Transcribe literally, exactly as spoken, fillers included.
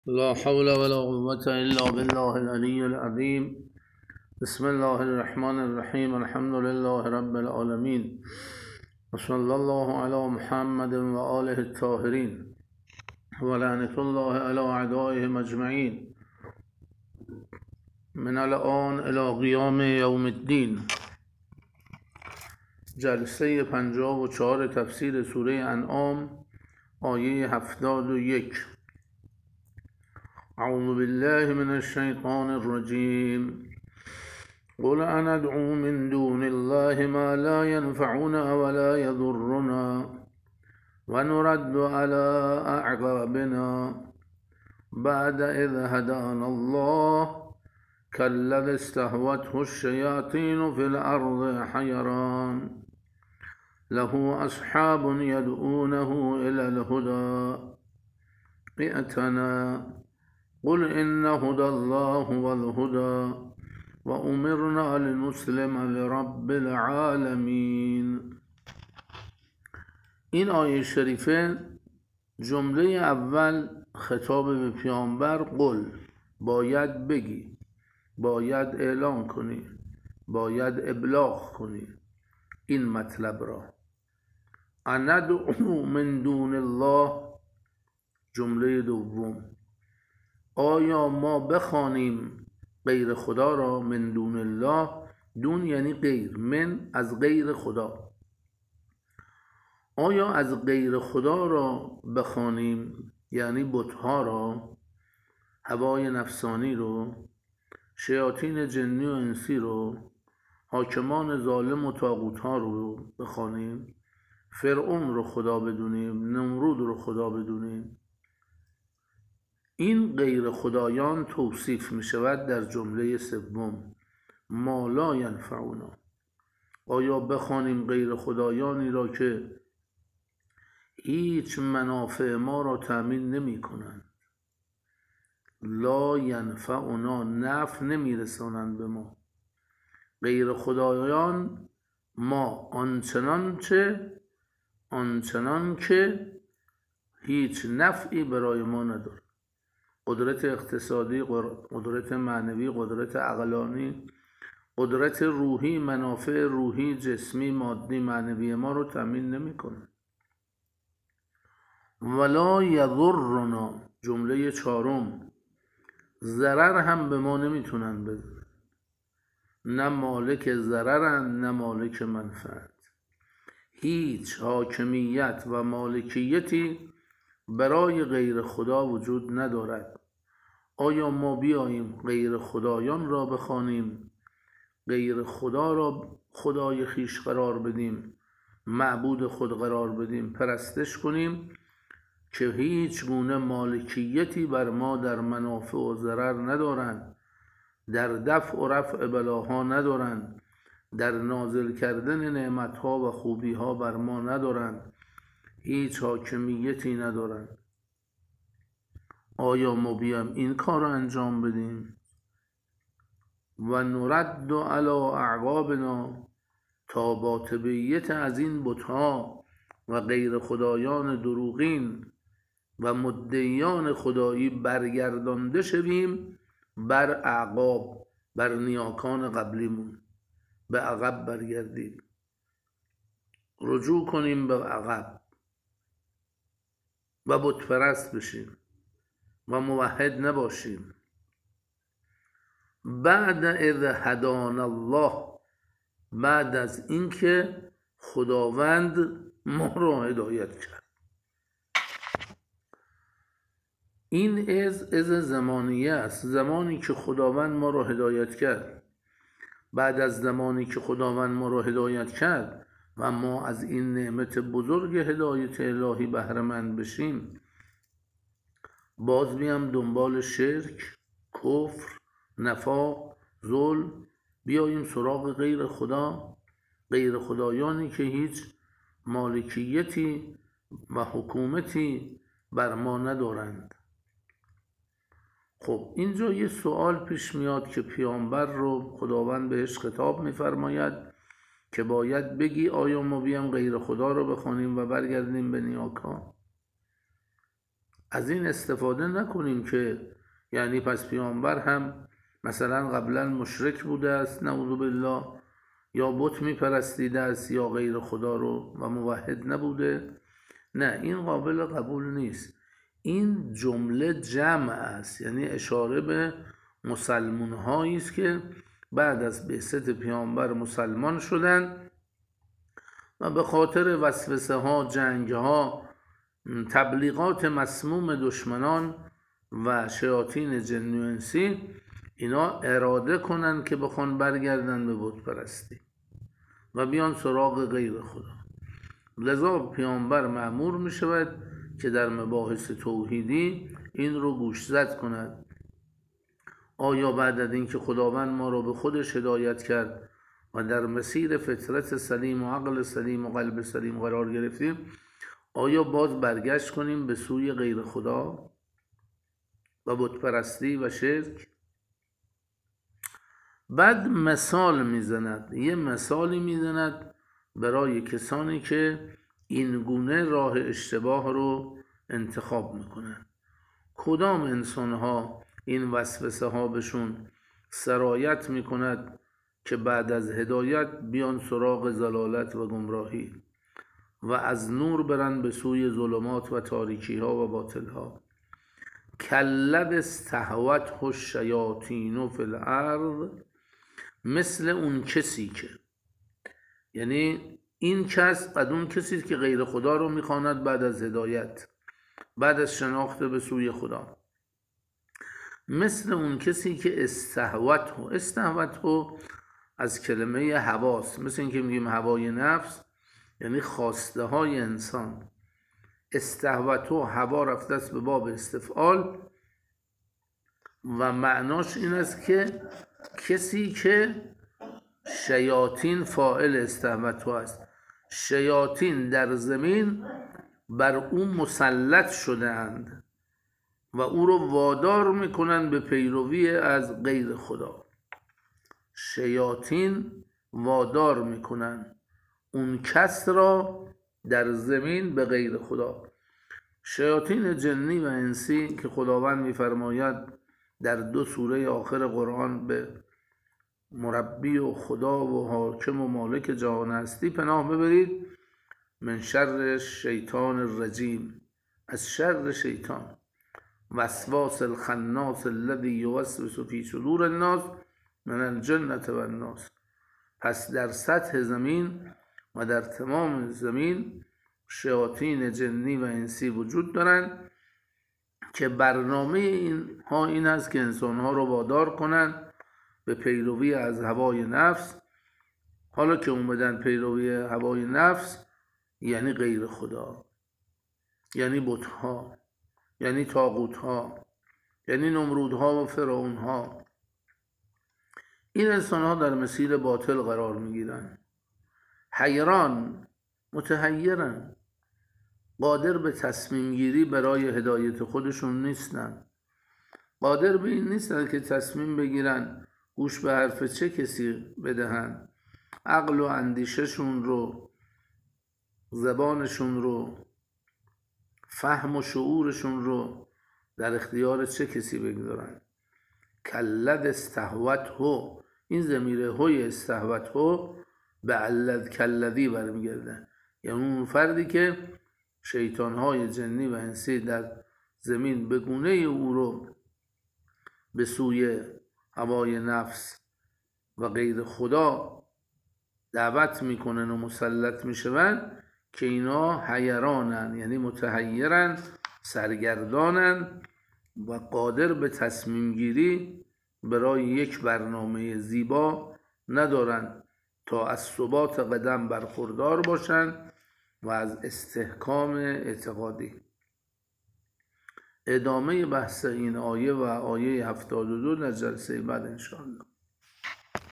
لا حول ولا قوة إلا بالله العلي العظيم. بسم الله الرحمن الرحيم. الحمد لله رب العالمين، وصلى الله على محمد وآله الطاهرين، ولعنة الله على أعدائهم أجمعين من الآن إلى قیام یوم الدین. جلسه پنجاه و چهار تفسیر سوره انعام، آیه هفتاد و یک. اعوذ بالله من الشیطان الرجیم. قل أندعو من دون الله ما لا ينفعنا ولا يضرنا ونرد على أعقابنا بعد إذ هدانا الله كالذي استهوته الشياطين في الأرض حيران له أصحاب يدعونه إلى الهدى ائتنا قل إن هدى الله هو الهدى وأمرنا لنسلم لرب العالمین. این آیه شریفه جمله اول خطاب به پیامبر، قل، باید بگی، باید اعلان کنی، باید ابلاغ کنی این مطلب را. اندعو من دون الله، جمله دوم، آیا ما بخوانیم غیر خدا را، من دون الله، دون یعنی غیر، من از غیر خدا، آیا از غیر خدا را بخوانیم یعنی بت‌ها را، هوای نفسانی رو، شیاطین جنی و انسی رو، حاکمان ظالم و طاغوت‌ها رو بخوانیم، فرعون رو خدا بدونیم، نمرود رو خدا بدونیم. این غیر خدایان توصیف می شود در جمله سوم، ما لا ینفعونا. آیا بخوانیم غیر خدایانی را که هیچ منافع ما را تأمین نمی کنند، لا ینفعونا، نفع نمی رسانند به ما. غیر خدایان ما آنچنان چه آنچنان که هیچ نفعی برای ما ندارد. قدرت اقتصادی، قدرت معنوی، قدرت عقلانی، قدرت روحی، منافع روحی، جسمی، مادی، معنوی ما رو تامین نمی‌کنه. ولا یضرنا، جمله چهارم، ضرر هم به ما نمیتونن بزنن. نه مالک ضررن نه مالک منفعت. هیچ حاکمیت و مالکیتی برای غیر خدا وجود ندارد. آیا ما بیاییم غیر خدایان را بخوانیم، غیر خدا را خدای خیش قرار بدیم، معبود خود قرار بدیم، پرستش کنیم که هیچ گونه مالکیتی بر ما در منافع و ضرر ندارند، در دفع و رفع بلاها ندارند، در نازل کردن نعمتها و خوبیها بر ما ندارند، هیچ حاکمیتی ندارند. آیا ما بیام این کار رو انجام بدیم؟ و نرد علی اعقابنا، تا با تبعیت از این بت‌ها و غیر خدایان دروغین و مدعیان خدایی برگردانده شویم بر اعقاب، بر نیاکان قبلیمون، به عقب برگردیم، رجوع کنیم به عقب و بت پرست بشیم و موحد نباشیم. بعد اذ هدانا الله، بعد از اینکه خداوند ما را هدایت کرد. این از از زمانیه است، زمانی که خداوند ما را هدایت کرد. بعد از زمانی که خداوند ما را هدایت کرد و ما از این نعمت بزرگ هدایت الهی بهره مند بشیم، باز بیام دنبال شرک، کفر، نفاق، ظلم، بیاییم سراغ غیر خدا، غیر خدایانی که هیچ مالکیتی و حکومتی بر ما ندارند. خب اینجا یه سوال پیش میاد که پیامبر رو خداوند بهش خطاب میفرماید که باید بگی آیا ما بیام غیر خدا رو بخوانیم و برگردیم به نیاکان؟ از این استفاده نکنیم که یعنی پس پیامبر هم مثلا قبلا مشرک بوده است نعوذ بالله، یا بت میپرستیده است یا غیر خدا رو و موحد نبوده. نه، این قابل قبول نیست. این جمله جمع است، یعنی اشاره به مسلمان هایی است که بعد از بعثت پیامبر مسلمان شدند و به خاطر وسوسه ها، جنگ ها، تبلیغات مسموم دشمنان و شیاطین جنی و انسی اینا اراده کنن که بخوان برگردن به بت پرستی و بیان سراغ غیر خدا. لذا پیامبر مأمور می شود که در مباحث توحیدی این رو گوشزد کند. آیا بعد از اینکه خداوند ما رو به خودش هدایت کرد و در مسیر فطرت سلیم و عقل سلیم و قلب سلیم قرار گرفتیم، آیا باز برگشت کنیم به سوی غیر خدا و بت پرستی و شرک؟ بعد مثال میزند، یه مثالی میزند برای کسانی که این گونه راه اشتباه رو انتخاب میکنن. کدام انسان ها این وسوسه ها بهشون سرایت میکند که بعد از هدایت بیان سراغ ضلالت و گمراهی و از نور برن به سوی ظلمات و تاریکی ها و باطل ها. کلذ استهوته الشیاطین فی الارض، مثل اون کسی که، یعنی این کس بعد اون کسی که غیر خدا رو میخواند بعد از هدایت، بعد از شناخت به سوی خدا، مثل اون کسی که استهوته، استهوته از کلمه هواست، مثل این که میگیم هوای نفس یعنی خواسته های انسان. استهوته هوا رفته است به باب استفعال و معناش این است که کسی که شیاطین فاعل استهوته است، شیاطین در زمین بر او مسلط شده اند و او رو وادار میکنن به پیروی از غیر خدا. شیاطین وادار میکنن اون کس را در زمین به غیر خدا. شیاطین جنی و انسی که خداوند میفرماید در دو سوره آخر قرآن به مربی و خدا و حاکم و مالک جهان هستی پناه ببرید، من شر شیطان الرجیم، از شر شیطان، وسواس الخناس الذی یوسوس فی صدور الناس من الجنة و الناس. پس در سطح زمین و در تمام زمین شیاطین جنی و انسی وجود دارند که برنامه اینها این است که انسانها رو وادار کنند به پیروی از هوای نفس. حالا که اومدن پیروی هوای نفس یعنی غیر خدا، یعنی بت‌ها، یعنی طاغوت‌ها، یعنی نمرودها و فرعون‌ها. این انسان‌ها در مسیر باطل قرار می‌گیرند، حیران، متحیرن، قادر به تصمیم گیری برای هدایت خودشون نیستن، قادر به این نیستن که تصمیم بگیرن گوش به حرف چه کسی بدهن، عقل و اندیششون رو، زبانشون رو، فهم و شعورشون رو در اختیار چه کسی بگذارن. کلذ استهوته، این ضمیر هوی استهوته به علذ کلذی برمیگرده، یعنی اون فردی که شیطانهای جنی و انسی در زمین به گونه او رو به سوی هوای نفس و غیر خدا دعوت میکنن و مسلط میشون که اینا حیرانن، یعنی متحیرن، سرگردانن و قادر به تصمیم گیری برای یک برنامه زیبا ندارن تا از ثبات قدم برخوردار باشن و از استحکام اعتقادی. ادامه بحث این آیه و آیه هفتاد و دو در جلسه بعد انشاءالله.